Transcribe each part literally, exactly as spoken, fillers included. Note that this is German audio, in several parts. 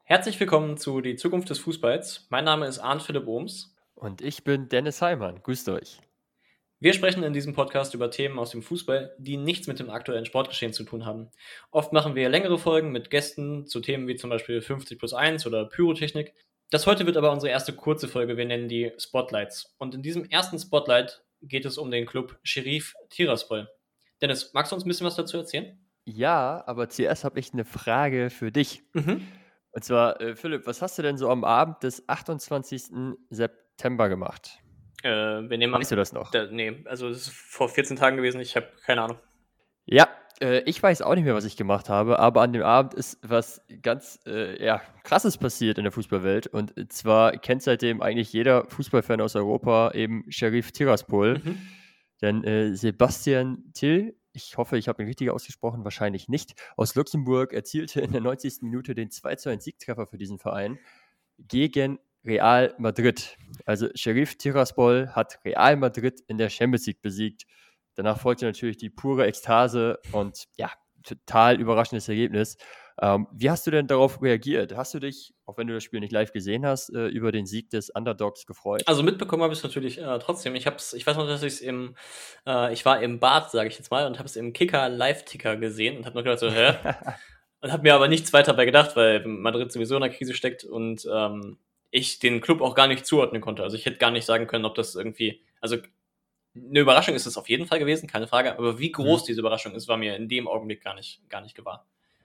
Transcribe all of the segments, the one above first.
Herzlich willkommen zu Die Zukunft des Fußballs. Mein Name ist Arndt Philipp Ohms. Und ich bin Dennis Heimann. Grüßt euch. Wir sprechen in diesem Podcast über Themen aus dem Fußball, die nichts mit dem aktuellen Sportgeschehen zu tun haben. Oft machen wir längere Folgen mit Gästen zu Themen wie zum Beispiel fünfzig plus eins oder Pyrotechnik. Das heute wird aber unsere erste kurze Folge, wir nennen die Spotlights. Und in diesem ersten Spotlight geht es um den Club Sheriff Tiraspol. Dennis, magst du uns ein bisschen was dazu erzählen? Ja, aber zuerst habe ich eine Frage für dich. Mhm. Und zwar, äh, Philipp, was hast du denn so am Abend des achtundzwanzigsten September gemacht? Äh, wir nehmen Weißt du das noch? Da, nee, also das ist vor vierzehn Tagen gewesen, ich habe keine Ahnung. Ja, äh, ich weiß auch nicht mehr, was ich gemacht habe, aber an dem Abend ist was ganz äh, ja, Krasses passiert in der Fußballwelt. Und zwar kennt seitdem eigentlich jeder Fußballfan aus Europa eben Sheriff Tiraspol. Mhm. Denn äh, Sebastian Till, ich hoffe, ich habe ihn richtig ausgesprochen, wahrscheinlich nicht, aus Luxemburg erzielte in der neunzigsten Minute den zwei zu eins Siegtreffer für diesen Verein gegen Real Madrid. Also Sheriff Tiraspol hat Real Madrid in der Champions League besiegt. Danach folgte natürlich die pure Ekstase und ja, total überraschendes Ergebnis. Ähm, wie hast du denn darauf reagiert? Hast du dich, auch wenn du das Spiel nicht live gesehen hast, äh, über den Sieg des Underdogs gefreut? Also mitbekommen habe ich es natürlich äh, trotzdem. Ich hab's, ich weiß noch, dass ich es im, äh, ich war im Bad, sage ich jetzt mal, und habe es im Kicker Live-Ticker gesehen und habe nur gedacht so, hä? Und habe mir aber nichts weiter dabei gedacht, weil Madrid sowieso in der Krise steckt und ähm, ich den Club auch gar nicht zuordnen konnte. Also ich hätte gar nicht sagen können, ob das irgendwie, also eine Überraschung ist es auf jeden Fall gewesen, keine Frage. Aber wie groß Mhm. diese Überraschung ist, war mir in dem Augenblick gar nicht, gar nicht gewahr.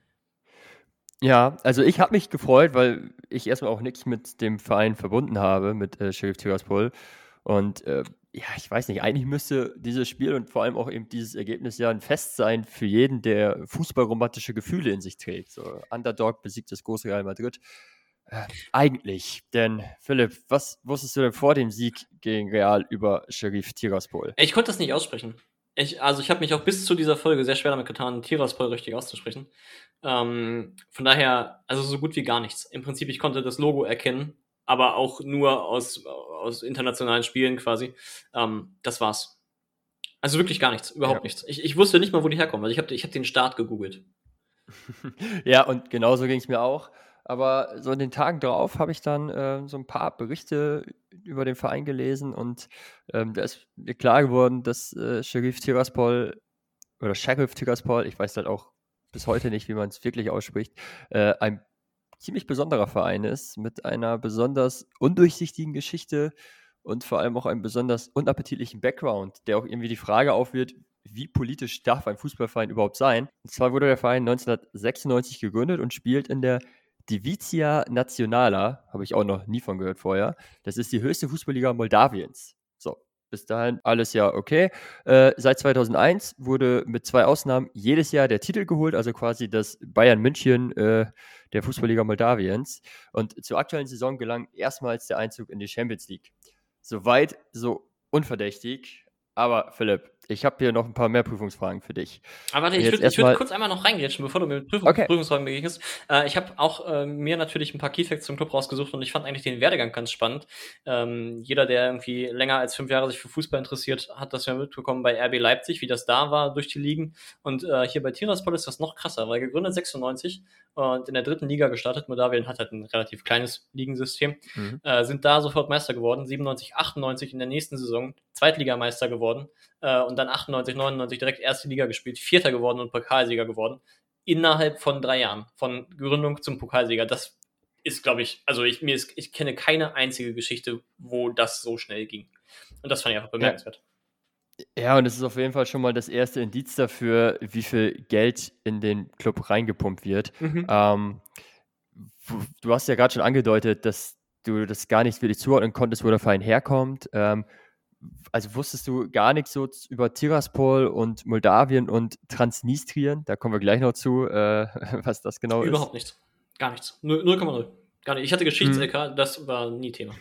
Ja, also ich habe mich gefreut, weil ich erstmal auch nichts mit dem Verein verbunden habe, mit äh, Sheriff Tiraspol. Und äh, ja, ich weiß nicht, eigentlich müsste dieses Spiel und vor allem auch eben dieses Ergebnis ja ein Fest sein für jeden, der fußballromantische Gefühle in sich trägt. So, Underdog besiegt das große Real Madrid. Äh, eigentlich, denn Philipp, was wusstest du denn vor dem Sieg gegen Real über Sheriff Tiraspol? Ich konnte das nicht aussprechen. Ich, also ich habe mich auch bis zu dieser Folge sehr schwer damit getan, Tiraspol richtig auszusprechen. Ähm, von daher, also so gut wie gar nichts. Im Prinzip, ich konnte das Logo erkennen, aber auch nur aus, aus internationalen Spielen quasi. Ähm, das war's. Also wirklich gar nichts, überhaupt Ja. nichts. Ich, ich wusste nicht mal, wo die herkommen. Also ich habe ich hab den Start gegoogelt. Ja, und genauso ging es mir auch. Aber so in den Tagen darauf habe ich dann äh, so ein paar Berichte über den Verein gelesen und ähm, da ist mir klar geworden, dass äh, Sheriff Tiraspol oder Sheriff Tiraspol, ich weiß halt auch bis heute nicht, wie man es wirklich ausspricht, äh, ein ziemlich besonderer Verein ist mit einer besonders undurchsichtigen Geschichte und vor allem auch einem besonders unappetitlichen Background, der auch irgendwie die Frage aufwirft, wie politisch darf ein Fußballverein überhaupt sein? Und zwar wurde der Verein neunzehnhundertsechsundneunzig gegründet und spielt in der Divizia Națională, habe ich auch noch nie von gehört vorher. Das ist die höchste Fußballliga Moldawiens. So, bis dahin alles ja okay. Äh, seit zweitausendeins wurde mit zwei Ausnahmen jedes Jahr der Titel geholt, also quasi das Bayern München äh, der Fußballliga Moldawiens. Und zur aktuellen Saison gelang erstmals der Einzug in die Champions League. Soweit so unverdächtig. Aber Philipp, ich habe hier noch ein paar mehr Prüfungsfragen für dich. Aber warte, ich Jetzt würde ich würd erstmal. kurz einmal noch reingrätschen, bevor du mir mit Prüfung, Okay. Prüfungsfragen begegnest. Äh, ich habe auch äh, mir natürlich ein paar Keyfacts zum Club rausgesucht und ich fand eigentlich den Werdegang ganz spannend. Ähm, jeder, der irgendwie länger als fünf Jahre sich für Fußball interessiert, hat das ja mitbekommen bei R B Leipzig, wie das da war durch die Ligen. Und äh, hier bei Tiraspol ist das noch krasser, weil gegründet sechsundneunzig und in der dritten Liga gestartet. Moldawien hat halt ein relativ kleines Ligensystem. Mhm. Äh, sind da sofort Meister geworden. siebenundneunzig, achtundneunzig in der nächsten Saison Zweitligameister geworden. Äh, und dann achtundneunzig, neunundneunzig direkt erste Liga gespielt, Vierter geworden und Pokalsieger geworden. Innerhalb von drei Jahren. Von Gründung zum Pokalsieger. Das ist, glaube ich, also ich, mir ist, ich kenne keine einzige Geschichte, wo das so schnell ging. Und das fand ich einfach bemerkenswert. Ja, und es ist auf jeden Fall schon mal das erste Indiz dafür, wie viel Geld in den Club reingepumpt wird. Mhm. Ähm, w- du hast ja gerade schon angedeutet, dass du das gar nicht wirklich zuordnen konntest, wo der Verein herkommt. Ähm, also wusstest du gar nichts so z- über Tiraspol und Moldawien und Transnistrien? Da kommen wir gleich noch zu, äh, was das genau ist. Überhaupt nichts. Gar nichts. null Komma null. Gar nicht. Ich hatte Mhm. Geschichts-L K, das war nie Thema.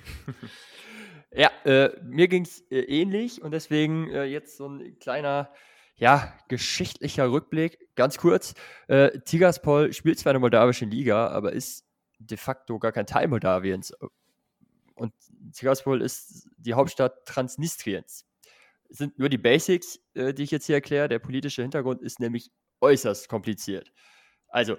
Ja, äh, mir ging es äh, ähnlich und deswegen äh, jetzt so ein kleiner, ja, geschichtlicher Rückblick. Ganz kurz, äh, Tiraspol spielt zwar in der moldawischen Liga, aber ist de facto gar kein Teil Moldawiens. Und Tiraspol ist die Hauptstadt Transnistriens. Es sind nur die Basics, äh, die ich jetzt hier erkläre. Der politische Hintergrund ist nämlich äußerst kompliziert. Also,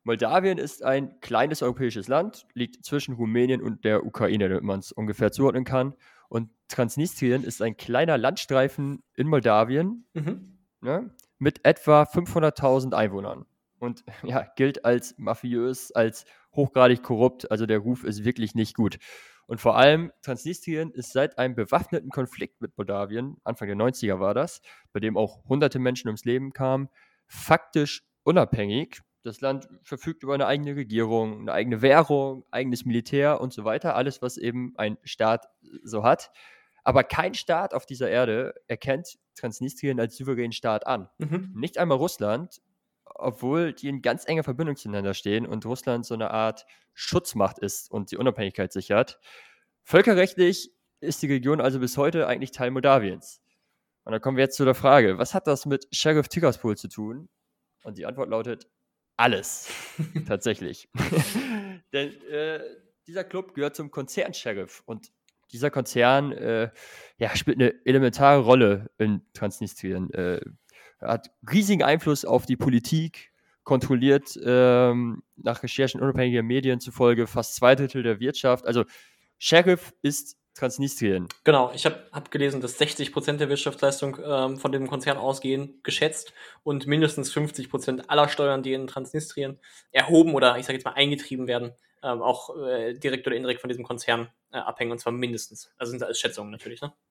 Moldawien ist ein kleines europäisches Land, liegt zwischen Rumänien und der Ukraine, damit man es ungefähr zuordnen kann. Und Transnistrien ist ein kleiner Landstreifen in Moldawien, Mhm. ne, mit etwa fünfhunderttausend Einwohnern. Und ja, gilt als mafiös, als hochgradig korrupt. Also der Ruf ist wirklich nicht gut. Und vor allem, Transnistrien ist seit einem bewaffneten Konflikt mit Moldawien, Anfang der neunziger war das, bei dem auch hunderte Menschen ums Leben kamen, faktisch unabhängig. Das Land verfügt über eine eigene Regierung, eine eigene Währung, eigenes Militär und so weiter. Alles, was eben ein Staat so hat. Aber kein Staat auf dieser Erde erkennt Transnistrien als souveränen Staat an. Mhm. Nicht einmal Russland, obwohl die in ganz enger Verbindung zueinander stehen und Russland so eine Art Schutzmacht ist und die Unabhängigkeit sichert. Völkerrechtlich ist die Region also bis heute eigentlich Teil Moldawiens. Und dann kommen wir jetzt zu der Frage, was hat das mit Sheriff Tiraspol zu tun? Und die Antwort lautet, alles. Tatsächlich. Denn äh, dieser Club gehört zum Konzern Sheriff und dieser Konzern äh, ja, spielt eine elementare Rolle in Transnistrien. Äh, hat riesigen Einfluss auf die Politik, kontrolliert ähm, nach Recherchen unabhängiger Medien zufolge fast zwei Drittel der Wirtschaft. Also Sheriff ist Transnistrien. Genau, ich habe hab gelesen, dass sechzig Prozent der Wirtschaftsleistung ähm, von dem Konzern ausgehen, geschätzt, und mindestens fünfzig Prozent aller Steuern, die in Transnistrien erhoben oder ich sage jetzt mal eingetrieben werden, ähm, auch äh, direkt oder indirekt von diesem Konzern äh, abhängen, und zwar mindestens. Also sind alles Schätzungen natürlich, ne?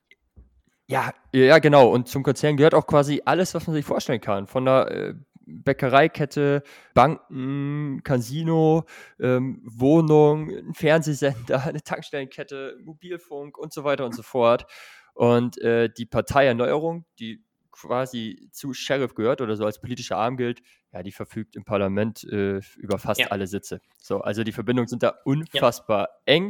Ja, ja, genau. Und zum Konzern gehört auch quasi alles, was man sich vorstellen kann. Von der äh, Bäckereikette, Banken, Casino, ähm, Wohnung, ein Fernsehsender, eine Tankstellenkette, Mobilfunk und so weiter und so fort. Und äh, die Partei Erneuerung, die quasi zu Sheriff gehört oder so als politischer Arm gilt, ja, die verfügt im Parlament äh, über fast Ja. alle Sitze. So, also die Verbindungen sind da Ja. unfassbar eng.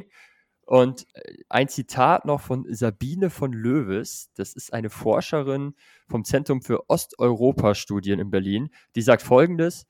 Und ein Zitat noch von Sabine von Löwes, das ist eine Forscherin vom Zentrum für Osteuropa-Studien in Berlin, die sagt Folgendes: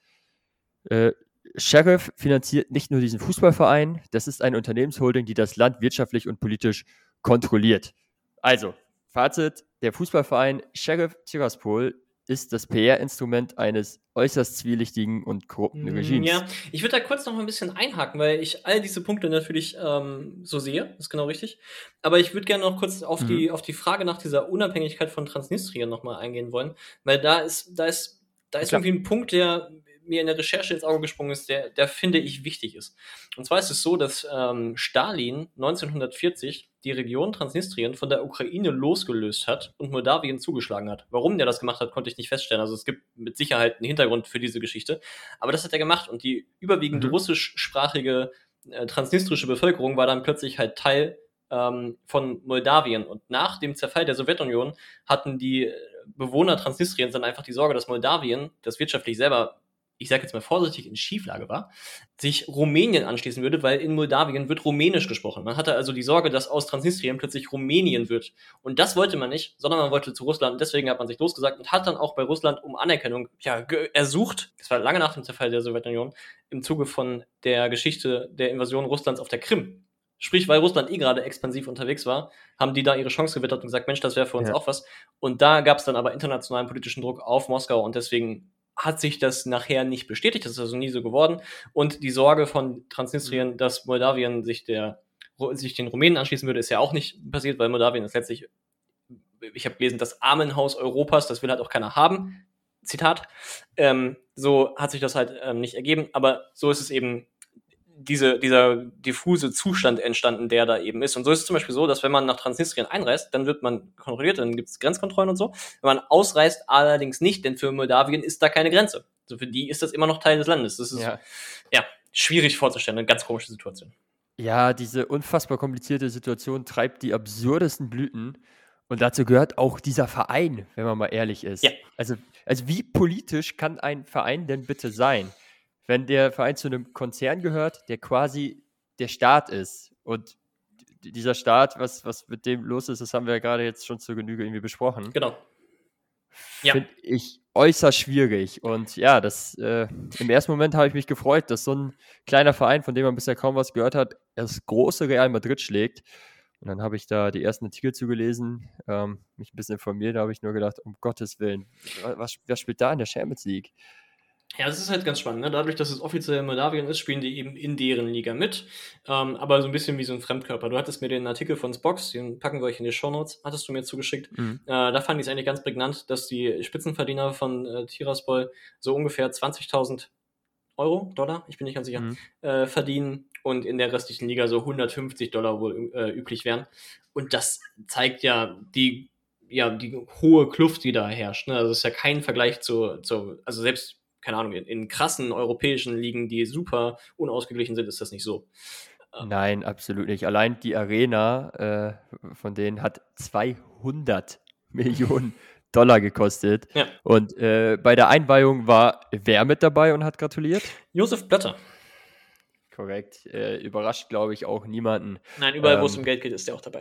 äh, Sheriff finanziert nicht nur diesen Fußballverein, das ist eine Unternehmensholding, die das Land wirtschaftlich und politisch kontrolliert. Also, Fazit, der Fußballverein Sheriff Tiraspol ist das P R-Instrument eines äußerst zwielichtigen und korrupten Regimes. Ja, ich würde da kurz noch mal ein bisschen einhaken, weil ich all diese Punkte natürlich ähm, so sehe, das ist genau richtig. Aber ich würde gerne noch kurz auf, Mhm. die, auf die Frage nach dieser Unabhängigkeit von Transnistrien noch mal eingehen wollen, weil da ist, da ist, da ist Klar. irgendwie ein Punkt, der mir in der Recherche ins Auge gesprungen ist, der, der finde ich wichtig ist. Und zwar ist es so, dass ähm, Stalin neunzehnhundertvierzig die Region Transnistrien von der Ukraine losgelöst hat und Moldawien zugeschlagen hat. Warum der das gemacht hat, konnte ich nicht feststellen. Also es gibt mit Sicherheit einen Hintergrund für diese Geschichte. Aber das hat er gemacht, und die überwiegend Mhm. russischsprachige äh, transnistrische Bevölkerung war dann plötzlich halt Teil ähm, von Moldawien. Und nach dem Zerfall der Sowjetunion hatten die Bewohner Transnistriens dann einfach die Sorge, dass Moldawien, das wirtschaftlich selber, ich sage jetzt mal vorsichtig, in Schieflage war, sich Rumänien anschließen würde, weil in Moldawien wird Rumänisch gesprochen. Man hatte also die Sorge, dass aus Transnistrien plötzlich Rumänien wird. Und das wollte man nicht, sondern man wollte zu Russland. Und deswegen hat man sich losgesagt und hat dann auch bei Russland um Anerkennung ja, ge- ersucht. Das war lange nach dem Zerfall der Sowjetunion, im Zuge von der Geschichte der Invasion Russlands auf der Krim. Sprich, weil Russland eh gerade expansiv unterwegs war, haben die da ihre Chance gewittert und gesagt, Mensch, das wäre für uns Ja. auch was. Und da gab es dann aber internationalen politischen Druck auf Moskau, und deswegen hat sich das nachher nicht bestätigt. Das ist also nie so geworden. Und die Sorge von Transnistrien, dass Moldawien sich, der, sich den Rumänen anschließen würde, ist ja auch nicht passiert, weil Moldawien ist letztlich, ich habe gelesen, das Armenhaus Europas, das will halt auch keiner haben. Zitat. Ähm, so hat sich das halt ähm, nicht ergeben, aber so ist es eben diese, dieser diffuse Zustand entstanden, der da eben ist. Und so ist es zum Beispiel so, dass wenn man nach Transnistrien einreist, dann wird man kontrolliert, dann gibt es Grenzkontrollen und so. Wenn man ausreist, allerdings nicht, denn für Moldawien ist da keine Grenze. Also für die ist das immer noch Teil des Landes. Das ist ja, Ja. schwierig vorzustellen, eine ganz komische Situation. Ja, diese unfassbar komplizierte Situation treibt die absurdesten Blüten. Und dazu gehört auch dieser Verein, wenn man mal ehrlich ist. Ja. Also, also wie politisch kann ein Verein denn bitte sein, wenn der Verein zu einem Konzern gehört, der quasi der Staat ist? Und d- dieser Staat, was, was mit dem los ist, das haben wir ja gerade jetzt schon zur Genüge irgendwie besprochen. Genau. Ja. Finde ich äußerst schwierig. Und ja, das äh, im ersten Moment habe ich mich gefreut, dass so ein kleiner Verein, von dem man bisher kaum was gehört hat, das große Real Madrid schlägt. Und dann habe ich da die ersten Artikel zugelesen, ähm, mich ein bisschen informiert, da habe ich nur gedacht, um Gottes Willen, was, was spielt da in der Champions League? Ja, das ist halt ganz spannend, ne? Dadurch, dass es offiziell Moldawien ist, spielen die eben in deren Liga mit, ähm, aber so ein bisschen wie so ein Fremdkörper. Du hattest mir den Artikel von Spox, den packen wir euch in die Shownotes, hattest du mir zugeschickt. Mhm. Äh, da fand ich es eigentlich ganz prägnant, dass die Spitzenverdiener von äh, Tiraspol so ungefähr zwanzigtausend Euro, Dollar, ich bin nicht ganz sicher, Mhm. äh, verdienen und in der restlichen Liga so hundertfünfzig Dollar wohl äh, üblich wären. Und das zeigt ja die, ja die hohe Kluft, die da herrscht. Ne? Also es ist ja kein Vergleich zu, zu also selbst, keine Ahnung, in, in krassen europäischen Ligen, die super unausgeglichen sind, ist das nicht so. Nein, absolut nicht. Allein die Arena äh, von denen hat zweihundert Millionen Dollar gekostet. Ja. Und äh, bei der Einweihung war wer mit dabei und hat gratuliert? Josef Blatter. Korrekt. Äh, überrascht, glaube ich, auch niemanden. Nein, überall, Ähm, wo es um Geld geht, ist der auch dabei.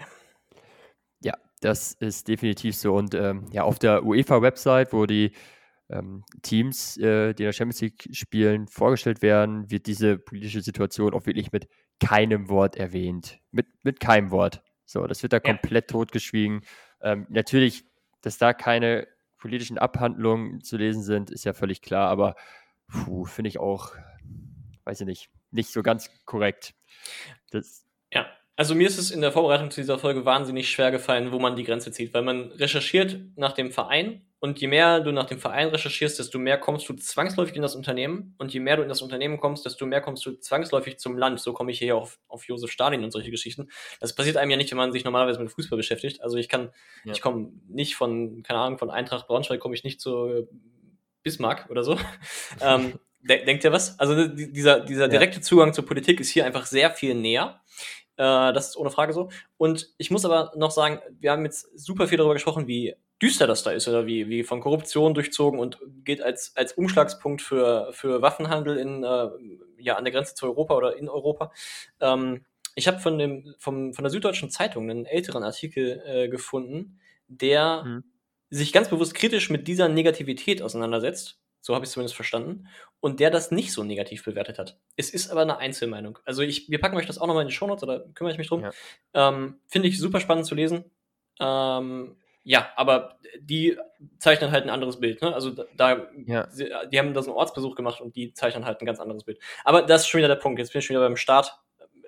Ja, das ist definitiv so. Und ähm, ja, auf der UEFA-Website, wo die ähm, Teams, äh, die in der Champions League spielen, vorgestellt werden, wird diese politische Situation auch wirklich mit keinem Wort erwähnt. Mit, mit keinem Wort. So, das wird da Ja. komplett totgeschwiegen. Ähm, natürlich, dass da keine politischen Abhandlungen zu lesen sind, ist ja völlig klar, aber finde ich auch, weiß ich nicht, nicht so ganz korrekt. Das, Ja, also mir ist es in der Vorbereitung zu dieser Folge wahnsinnig schwer gefallen, wo man die Grenze zieht, weil man recherchiert nach dem Verein und je mehr du nach dem Verein recherchierst, desto mehr kommst du zwangsläufig in das Unternehmen und je mehr du in das Unternehmen kommst, desto mehr kommst du zwangsläufig zum Land. So komme ich hier auf, auf Josef Stalin und solche Geschichten. Das passiert einem ja nicht, wenn man sich normalerweise mit Fußball beschäftigt. Also ich kann, Ja. ich komme nicht von, keine Ahnung, von Eintracht Braunschweig komme ich nicht zu Bismarck oder so. ähm, de- denkt ihr was? Also die- dieser, dieser direkte Zugang zur Politik ist hier einfach sehr viel näher. Äh, das ist ohne Frage so. Und ich muss aber noch sagen, wir haben jetzt super viel darüber gesprochen, wie düster das da ist oder wie, wie von Korruption durchzogen und geht als, als Umschlagspunkt für, für Waffenhandel in, äh, ja, an der Grenze zu Europa oder in Europa. Ähm, ich habe von, dem, vom, von der Süddeutschen Zeitung einen älteren Artikel äh, gefunden, der Mhm. sich ganz bewusst kritisch mit dieser Negativität auseinandersetzt. So habe ich es zumindest verstanden. Und der das nicht so negativ bewertet hat. Es ist aber eine Einzelmeinung. Also ich, wir packen euch das auch nochmal in die Shownotes, oder kümmere ich mich drum. Ja. Ähm, Finde ich super spannend zu lesen. Ähm, ja, aber die zeichnen halt ein anderes Bild. Ne? Also da, Ja. sie, die haben da so einen Ortsbesuch gemacht und die zeichnen halt ein ganz anderes Bild. Aber das ist schon wieder der Punkt. Jetzt bin ich schon wieder beim Staat.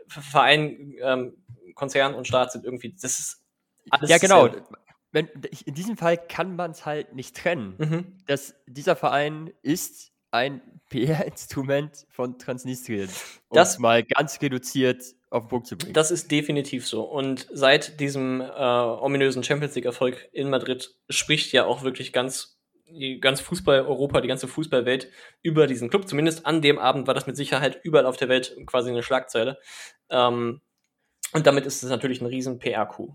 Verein, ähm, Konzern und Staat sind irgendwie, das ist alles Ja, genau. dasselbe. Wenn, in diesem Fall kann man es halt nicht trennen. Mhm. Das, dieser Verein ist ein P R-Instrument von Transnistrien, um Das- es mal ganz reduziert auf den Punkt zu bringen. Das ist definitiv so. Und seit diesem äh, ominösen Champions League-Erfolg in Madrid spricht ja auch wirklich ganz, die ganz Fußball-Europa, die ganze Fußballwelt über diesen Club. Zumindest an dem Abend war das mit Sicherheit überall auf der Welt quasi eine Schlagzeile. Ähm, und damit ist es natürlich ein riesen P R-Coup.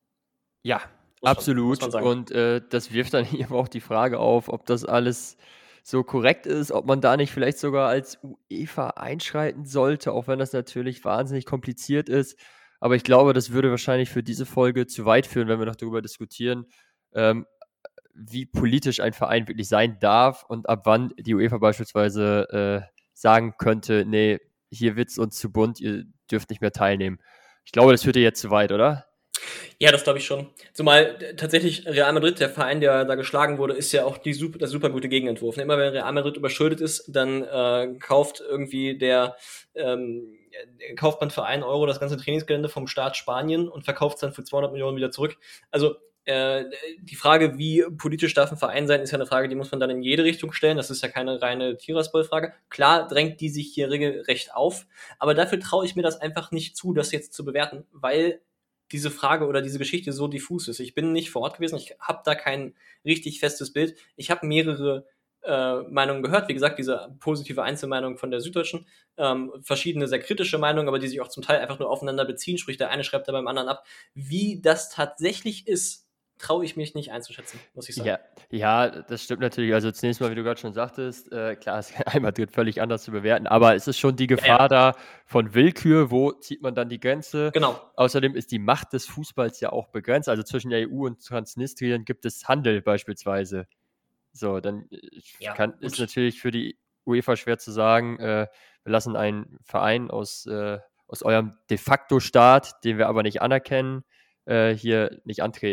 Ja, Muss man- absolut. muss man sagen. Und äh, das wirft dann eben auch die Frage auf, ob das alles so korrekt ist, ob man da nicht vielleicht sogar als UEFA einschreiten sollte, auch wenn das natürlich wahnsinnig kompliziert ist. Aber ich glaube, das würde wahrscheinlich für diese Folge zu weit führen, wenn wir noch darüber diskutieren, ähm, wie politisch ein Verein wirklich sein darf und ab wann die UEFA beispielsweise äh, sagen könnte, nee, hier wird es uns zu bunt, ihr dürft nicht mehr teilnehmen. Ich glaube, das führt ja jetzt zu weit, oder? Ja, das glaube ich schon. Zumal äh, tatsächlich Real Madrid, der Verein, der da geschlagen wurde, ist ja auch die super, der super gute Gegenentwurf. Immer wenn Real Madrid überschuldet ist, dann äh, kauft irgendwie der ähm, kauft man für einen Euro das ganze Trainingsgelände vom Staat Spanien und verkauft es dann für zweihundert Millionen wieder zurück. Also äh, die Frage, wie politisch darf ein Verein sein, ist ja eine Frage, die muss man dann in jede Richtung stellen. Das ist ja keine reine Tiraspol-Frage. Klar drängt die sich hier regelrecht auf, aber dafür traue ich mir das einfach nicht zu, das jetzt zu bewerten, weil diese Frage oder diese Geschichte so diffus ist. Ich bin nicht vor Ort gewesen, ich habe da kein richtig festes Bild. Ich habe mehrere äh, Meinungen gehört, wie gesagt, diese positive Einzelmeinung von der Süddeutschen, ähm, verschiedene sehr kritische Meinungen, aber die sich auch zum Teil einfach nur aufeinander beziehen, sprich der eine schreibt da beim anderen ab. Wie das tatsächlich ist, traue ich mich nicht einzuschätzen, muss ich sagen. Ja, ja, das stimmt natürlich. Also zunächst mal, wie du gerade schon sagtest, äh, klar, es ist einmal Madrid völlig anders zu bewerten, aber es ist schon die Gefahr Ja, ja. da von Willkür, wo zieht man dann die Grenze? Genau. Außerdem ist die Macht des Fußballs ja auch begrenzt. Also zwischen der E U und Transnistrien gibt es Handel beispielsweise. So, dann äh, Ja, kann, gut. ist natürlich für die UEFA schwer zu sagen, äh, wir lassen einen Verein aus, äh, aus eurem de facto Staat, den wir aber nicht anerkennen, äh, hier nicht antreten.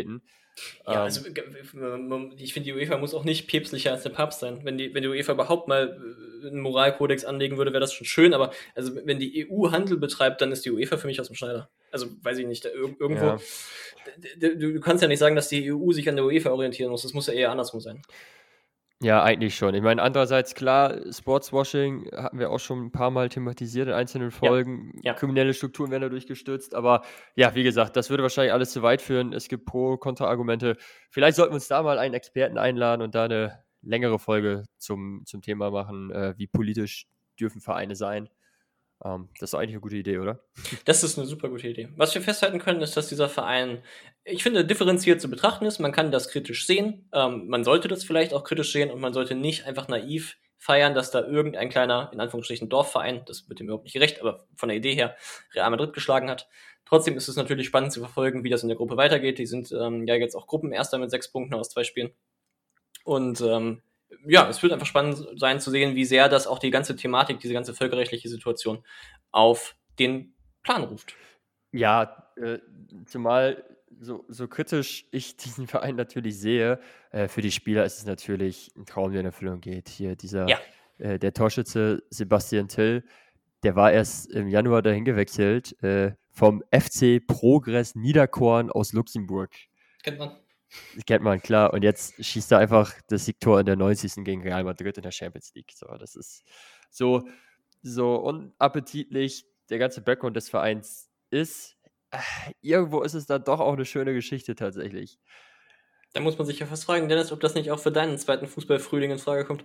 Ja, Ähm, also ich finde, die UEFA muss auch nicht päpstlicher als der Papst sein. Wenn die, wenn die UEFA überhaupt mal äh, einen Moralkodex anlegen würde, wäre das schon schön, aber also wenn die E U Handel betreibt, dann ist die UEFA für mich aus dem Schneider. Also weiß ich nicht, da ir- irgendwo. ja. d- Du, du kannst ja nicht sagen, dass die E U sich an der UEFA orientieren muss. Das muss ja eher andersrum sein. Ja, eigentlich schon. Ich meine, andererseits klar, Sportswashing hatten wir auch schon ein paar Mal thematisiert in einzelnen Ja, Folgen. ja. Kriminelle Strukturen werden dadurch gestürzt. Aber ja, wie gesagt, das würde wahrscheinlich alles zu weit führen. Es gibt Pro-, Kontra-Argumente. Vielleicht sollten wir uns da mal einen Experten einladen und da eine längere Folge zum, zum Thema machen, äh, wie politisch dürfen Vereine sein. Ähm, das ist eigentlich eine gute Idee, oder? Das ist eine super gute Idee. Was wir festhalten können, ist, dass dieser Verein, ich finde, differenziert zu betrachten ist. Man kann das kritisch sehen. Ähm, man sollte das vielleicht auch kritisch sehen und man sollte nicht einfach naiv feiern, dass da irgendein kleiner, in Anführungsstrichen, Dorfverein, das wird ihm überhaupt nicht gerecht, aber von der Idee her Real Madrid geschlagen hat. Trotzdem ist es natürlich spannend zu verfolgen, wie das in der Gruppe weitergeht. Die sind ähm, ja jetzt auch Gruppenerster mit sechs Punkten aus zwei Spielen. Und ähm, ja, es wird einfach spannend sein zu sehen, wie sehr das auch die ganze Thematik, diese ganze völkerrechtliche Situation auf den Plan ruft. Ja, äh, zumal so, so kritisch ich diesen Verein natürlich sehe, äh, für die Spieler ist es natürlich ein Traum, der in Erfüllung geht. Hier dieser, Ja, äh, der Torschütze Sebastian Till, der war erst im Januar dahin gewechselt, äh, vom F C Progress Niederkorn aus Luxemburg. kennt man. Das kennt man, klar. Und jetzt schießt er einfach das Siegtor in der neunzigsten gegen Real Madrid in der Champions League. So, das ist so, so unappetitlich der ganze Background des Vereins ist. Äh, irgendwo ist es dann doch auch eine schöne Geschichte tatsächlich. Da muss man sich ja fast fragen, Dennis, ob das nicht auch für deinen zweiten Fußballfrühling in Frage kommt.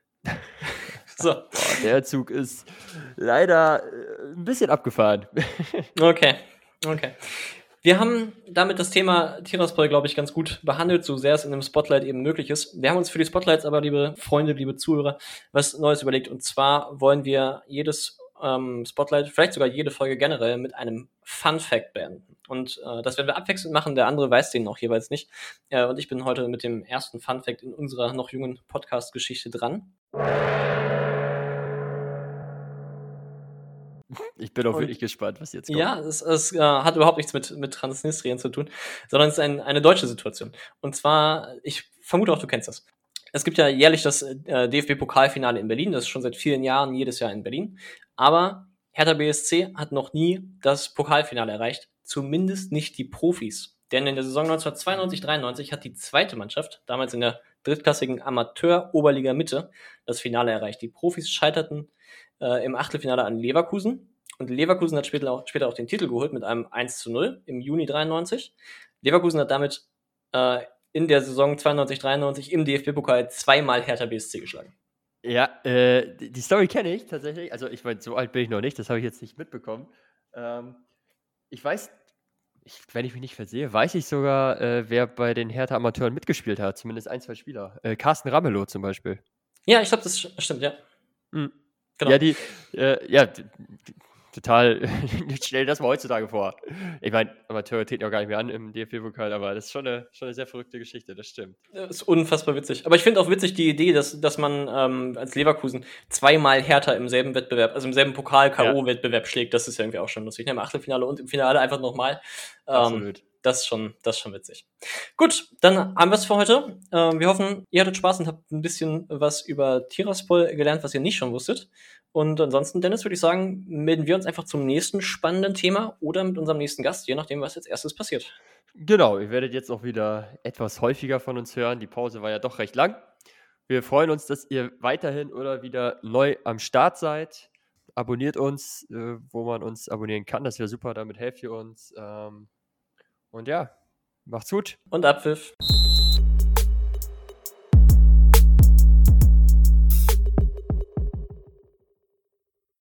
So. Boah, der Zug ist leider äh, ein bisschen abgefahren. Okay, okay. Wir haben damit das Thema Tiraspol, glaube ich, ganz gut behandelt, so sehr es in einem Spotlight eben möglich ist. Wir haben uns für die Spotlights aber, liebe Freunde, liebe Zuhörer, was Neues überlegt. Und zwar wollen wir jedes ähm, Spotlight, vielleicht sogar jede Folge generell, mit einem Fun-Fact beenden. Und äh, das werden wir abwechselnd machen, der andere weiß den auch jeweils nicht. Äh, und ich bin heute mit dem ersten Fun-Fact in unserer noch jungen Podcast-Geschichte dran. Ich bin auch Und wirklich gespannt, was jetzt kommt. Ja, es, es äh, hat überhaupt nichts mit, mit Transnistrien zu tun, sondern es ist ein, eine deutsche Situation. Und zwar, ich vermute auch, du kennst das. Es gibt ja jährlich das äh, D F B-Pokalfinale in Berlin, das ist schon seit vielen Jahren jedes Jahr in Berlin. Aber Hertha B S C hat noch nie das Pokalfinale erreicht, zumindest nicht die Profis. Denn in der Saison neunzehnhundertzweiundneunzig dreiundneunzig hat die zweite Mannschaft, damals in der drittklassigen Amateur-Oberliga Mitte, das Finale erreicht. Die Profis scheiterten äh, im Achtelfinale an Leverkusen. Und Leverkusen hat später auch, später auch den Titel geholt mit einem eins zu null im Juni dreiundneunzig. Leverkusen hat damit äh, in der Saison zweiundneunzig dreiundneunzig im D F B-Pokal zweimal Hertha B S C geschlagen. Ja, äh, die die Story kenne ich tatsächlich. Also ich meine, so alt bin ich noch nicht, das habe ich jetzt nicht mitbekommen. Ähm, ich weiß, ich, wenn ich mich nicht versehe, weiß ich sogar, äh, wer bei den Hertha-Amateuren mitgespielt hat. Zumindest ein, zwei Spieler. Äh, Carsten Ramelow zum Beispiel. Ja, ich glaube, das stimmt, ja. Mhm. Genau. Ja, die, äh, ja, d- d- total, stell dir das mal heutzutage vor. Ich meine, Amateure treten auch gar nicht mehr an im D F B-Pokal, aber das ist schon eine, schon eine sehr verrückte Geschichte, das stimmt. Das ist unfassbar witzig. Aber ich finde auch witzig die Idee, dass, dass man ähm, als Leverkusen zweimal Hertha im selben Wettbewerb, also im selben Pokal-K O-Wettbewerb schlägt. Das ist ja irgendwie auch schon lustig. Im Achtelfinale und im Finale einfach nochmal. Ähm, Absolut. Das ist schon, das ist schon witzig. Gut, dann haben wir es für heute. Ähm, wir hoffen, ihr hattet Spaß und habt ein bisschen was über Tiraspol gelernt, was ihr nicht schon wusstet. Und ansonsten, Dennis, würde ich sagen, melden wir uns einfach zum nächsten spannenden Thema oder mit unserem nächsten Gast, je nachdem, was jetzt erstes passiert. Genau, ihr werdet jetzt auch wieder etwas häufiger von uns hören. Die Pause war ja doch recht lang. Wir freuen uns, dass ihr weiterhin oder wieder neu am Start seid. Abonniert uns, äh, wo man uns abonnieren kann. Das wäre super, damit helft ihr uns. Ähm, und ja, macht's gut. Und Abpfiff.